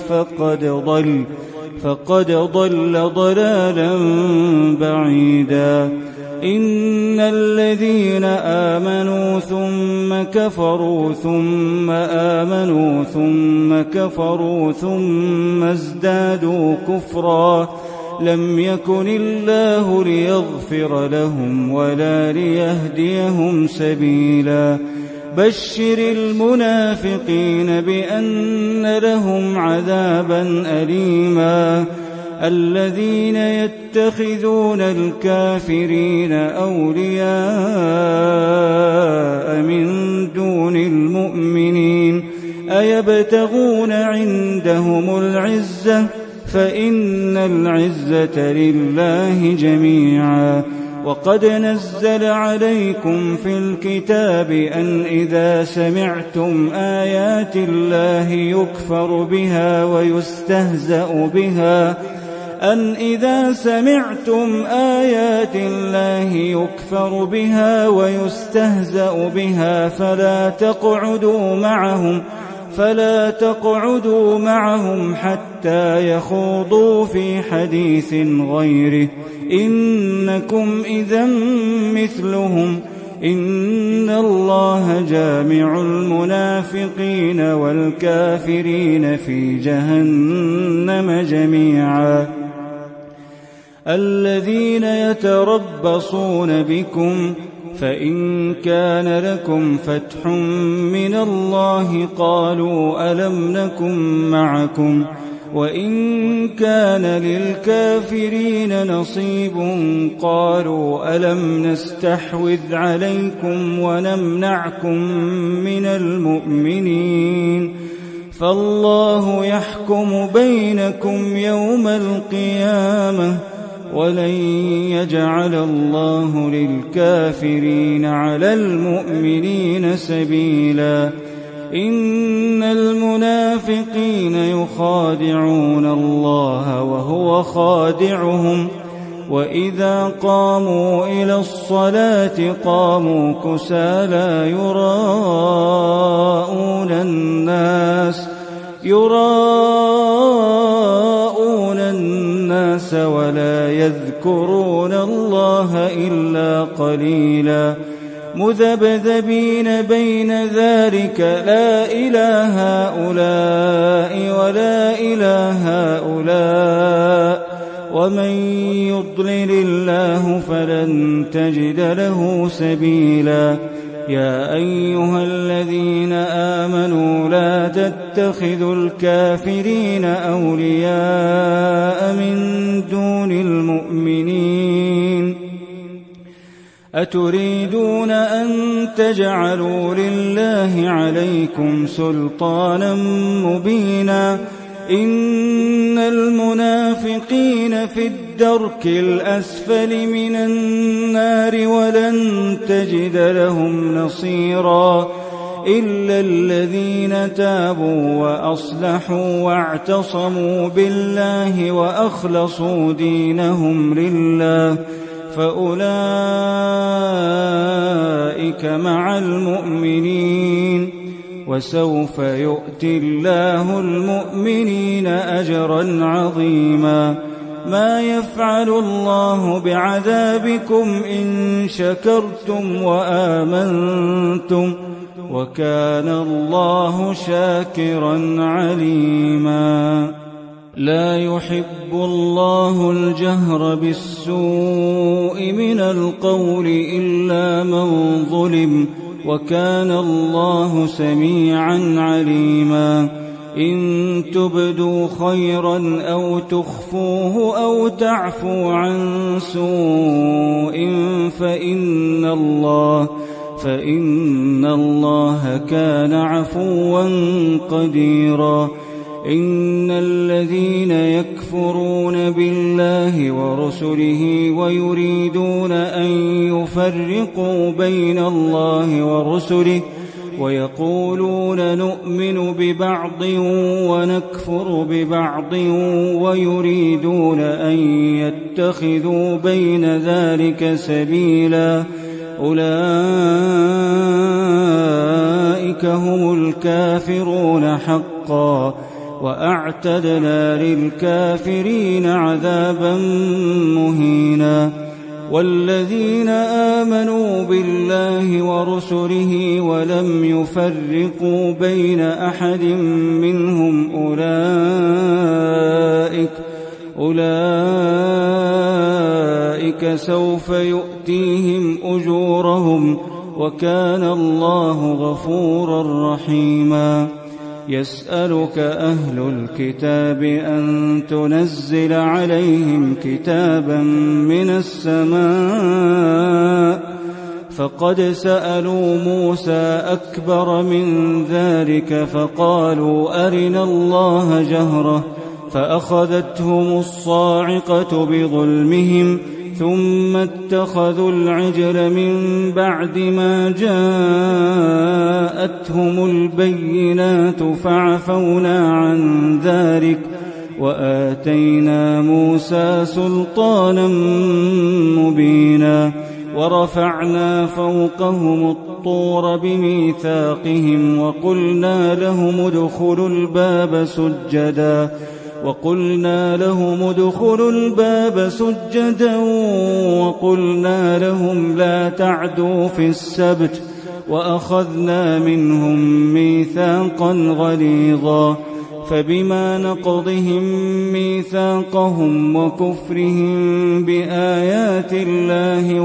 فقد ضل ضلالا بعيدا. إن الذين آمنوا ثم كفروا ثم آمنوا ثم كفروا ثم ازدادوا كفرا لم يكن الله ليغفر لهم ولا ليهديهم سبيلا. بشر المنافقين بأن لهم عذابا أليما. الذين يتخذون الكافرين أولياء من دون المؤمنين أيبتغون عندهم العزة فإن العزة لله جميعا. وقد نزل عليكم في الكتاب أن إذا سمعتم آيات الله يكفر بها ويستهزأ بها فلا تقعدوا معهم حتى يخوضوا في حديث غيره إنكم إذا مثلهم. إن الله جامع المنافقين والكافرين في جهنم جميعا. الذين يتربصون بكم فإن كان لكم فتح من الله قالوا ألم نكن معكم وإن كان للكافرين نصيب قالوا ألم نستحوذ عليكم ونمنعكم من المؤمنين فالله يحكم بينكم يوم القيامة ولن يجعل الله للكافرين على المؤمنين سبيلا. إن المنافقين يخادعون الله وهو خادعهم وإذا قاموا إلى الصلاة قاموا كسالى يراءون الناس ولا يذكرون الله إلا قليلا. مذبذبين بين ذلك لا إله هؤلاء ولا إله هؤلاء ومن يضلل الله فلن تجد له سبيلا. يا أيها الذين آمنوا لا تتخذوا الكافرين أولياء من دون المؤمنين أتريدون أن تجعلوا لله عليكم سلطانا مبينا. إن المنافقين في الدرك الأسفل من النار ولن تجد لهم نصيرا إلا الذين تابوا وأصلحوا واعتصموا بالله وأخلصوا دينهم لله فأولئك مع المؤمنين وسوف يؤتي الله المؤمنين أجرا عظيما. ما يفعل الله بعذابكم إن شكرتم وآمنتم وكان الله شاكرا عليما. لا يحب الله الجهر بالسوء من القول إلا من ظلم وكان الله سميعا عليما. إن تبدوا خيرا أو تخفوه أو تعفوا عن سوء فإن الله كان عفوا قديرا. إن الذين يكفرون بالله ورسله ويريدون أن يفرقوا بين الله ورسله ويقولون نؤمن ببعض ونكفر ببعض ويريدون أن يتخذوا بين ذلك سبيلا أولئك هم الكافرون حقا وأعتدنا للكافرين عذابا مهينا والذين آمنوا بالله ورسله ولم يفرقوا بين أحد منهم أولئك سوف يؤتيهم أجورهم وكان الله غفورا رحيما يسألك أهل الكتاب أن تنزل عليهم كتابا من السماء فقد سألوا موسى أكبر من ذلك فقالوا أرنا الله جهرة فأخذتهم الصاعقة بظلمهم ثم اتخذوا العجل من بعد ما جاءتهم البينات فعفونا عن ذلك وآتينا موسى سلطانا مبينا ورفعنا فوقهم الطور بميثاقهم وقلنا لهم ادخلوا الباب سجدا وقلنا لهم لا تعدوا في السبت وأخذنا منهم ميثاقا غليظا فبما نقضهم ميثاقهم وكفرهم بآيات الله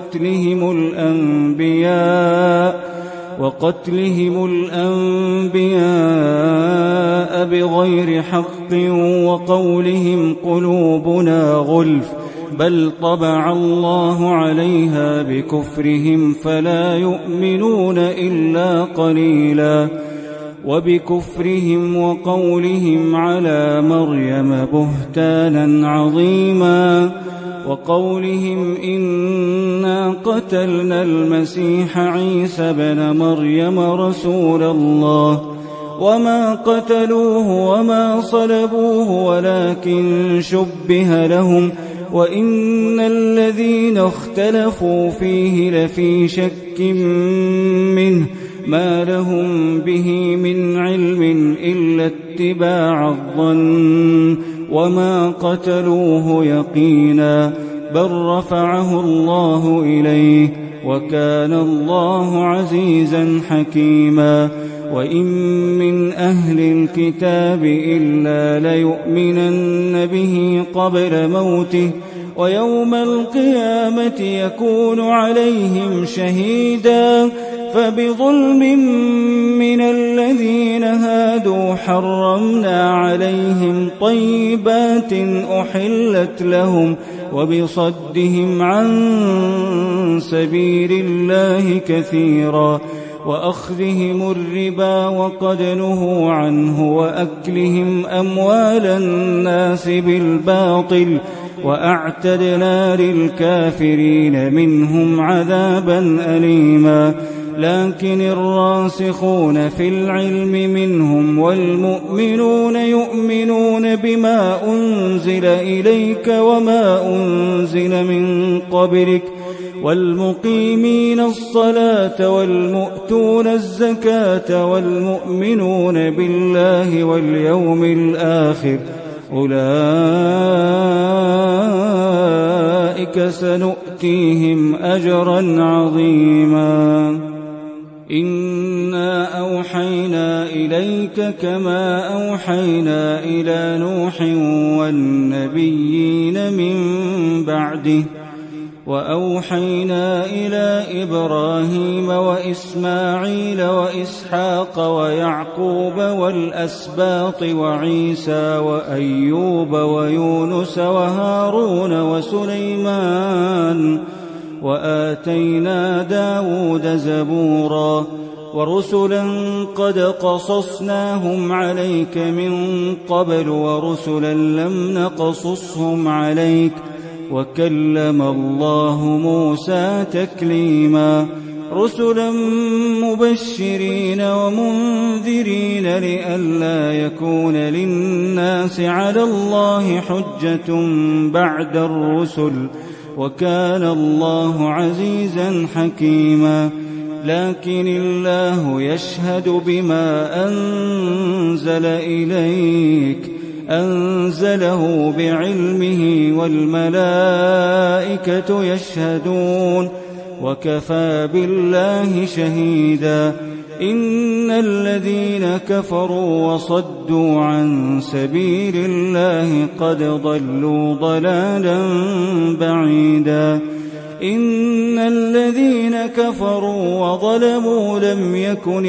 وقتلهم الأنبياء بغير حق وقولهم قلوبنا غلف بل طبع الله عليها بكفرهم فلا يؤمنون إلا قليلا وبكفرهم وقولهم على مريم بهتانا عظيما وقولهم إنا قتلنا المسيح عيسى بن مريم رسول الله وما قتلوه وما صلبوه ولكن شبه لهم وإن الذين اختلفوا فيه لفي شك منه ما لهم به من علم إلا اتباع الظن وما قتلوه يقينا بل رفعه الله إليه وكان الله عزيزا حكيما وإن من أهل الكتاب إلا ليؤمنن به قبل موته ويوم القيامة يكون عليهم شهيدا فبظلم من الذين هادوا حرمنا عليهم طيبات أحلت لهم وبصدهم عن سبيل الله كثيرا وأخذهم الربا وقد نهوا عنه وأكلهم أموال الناس بالباطل وأعتدنا للكافرين منهم عذابا أليما لكن الراسخون في العلم منهم والمؤمنون يؤمنون بما أنزل إليك وما أنزل من قبلك والمقيمين الصلاة والمؤتون الزكاة والمؤمنون بالله واليوم الآخر أولئك سنؤتيهم أجرا عظيما إنا أوحينا إليك كما أوحينا إلى نوح والنبيين من بعده وأوحينا إلى إبراهيم وإسماعيل وإسحاق ويعقوب والأسباط وعيسى وأيوب ويونس وهارون وسليمان وآتينا داود زبورا ورسلا قد قصصناهم عليك من قبل ورسلا لم نقصصهم عليك وكلم الله موسى تكليما رسلا مبشرين ومنذرين لئلا يكون للناس على الله حجة بعد الرسل وكان الله عزيزا حكيما لكن الله يشهد بما أنزل إليك أنزله بعلمه والملائكة يشهدون وكفى بالله شهيدا إن الذين كفروا وصدوا عن سبيل الله قد ضلوا ضلالا بعيدا إن الذين كفروا وظلموا لم يكن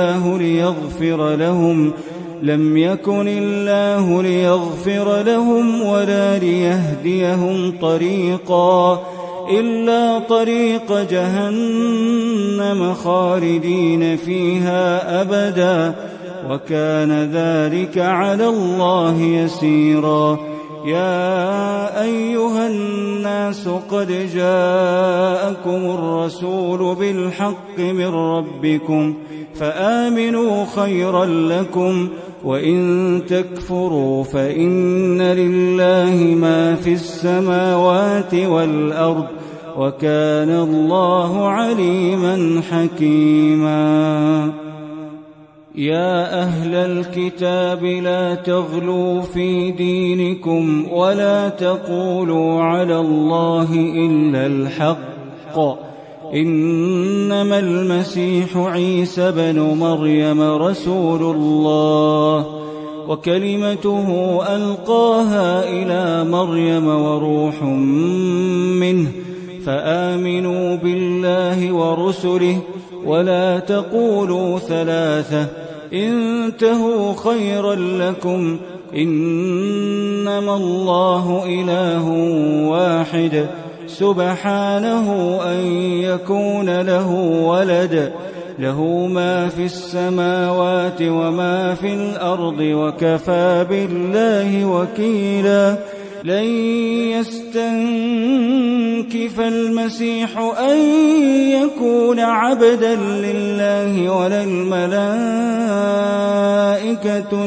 الله ليغفر لهم ولا ليهديهم طريقا إلا طريق جهنم خالدين فيها أبدا وكان ذلك على الله يسيرا يا أيها الناس قد جاءكم الرسول بالحق من ربكم فآمنوا خيرا لكم وإن تكفروا فإن لله ما في السماوات والأرض وكان الله عليما حكيما يا أهل الكتاب لا تغلوا في دينكم ولا تقولوا على الله إلا الحق إنما المسيح عيسى بن مريم رسول الله وكلمته ألقاها إلى مريم وروح منه فآمنوا بالله ورسله ولا تقولوا ثلاثة انتهوا خيرا لكم إنما الله إله واحد سبحانه أن يكون له ولد له ما في السماوات وما في الأرض وكفى بالله وكيلا لن يستنكف المسيح أن يكون عبدا لله ولا الملائكة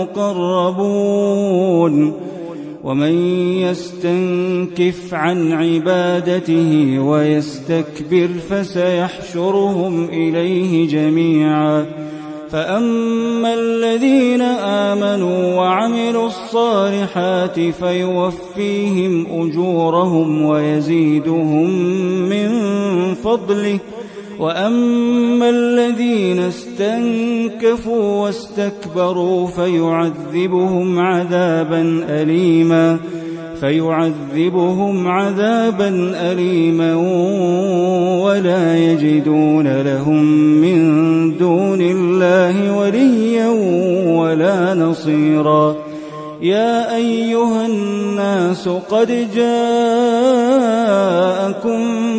المقربون ومن يستنكف عن عبادته ويستكبر فسيحشرهم إليه جميعا فأما الذين آمنوا وعملوا الصالحات فيوفيهم أجورهم ويزيدهم من فضله وأما الذين استنكفوا واستكبروا فيعذبهم عذابا أليما ولا يجدون لهم من دون الله وليا ولا نصيرا يا أيها الناس قد جاءكم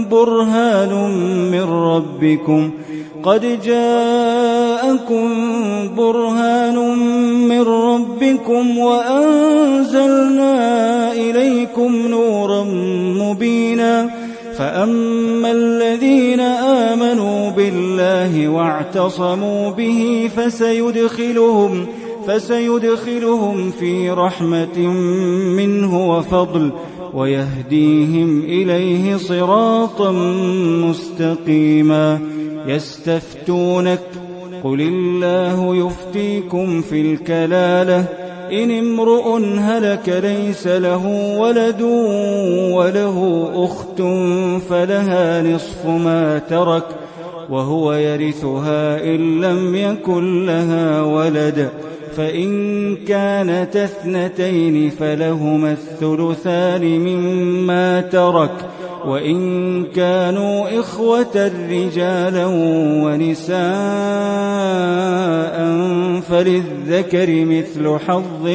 برهان من ربكم وأنزلنا إليكم نورا مبينا فأما الذين آمنوا بالله واعتصموا به فسيدخلهم في رحمة منه وفضل ويهديهم إليه صراطا مستقيما يستفتونك قل الله يفتيكم في الكلالة إن امرؤ هلك ليس له ولد وله أخت فلها نصف ما ترك وهو يرثها إن لم يكن لها ولد فإن كانت اثنتين فلهما الثلثان مما ترك وإن كانوا إخوة رجالا ونساء فللذكر مثل حظ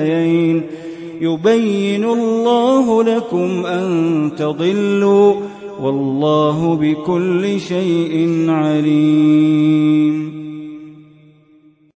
الأنثيين يبين الله لكم أن تضلوا والله بكل شيء عليم.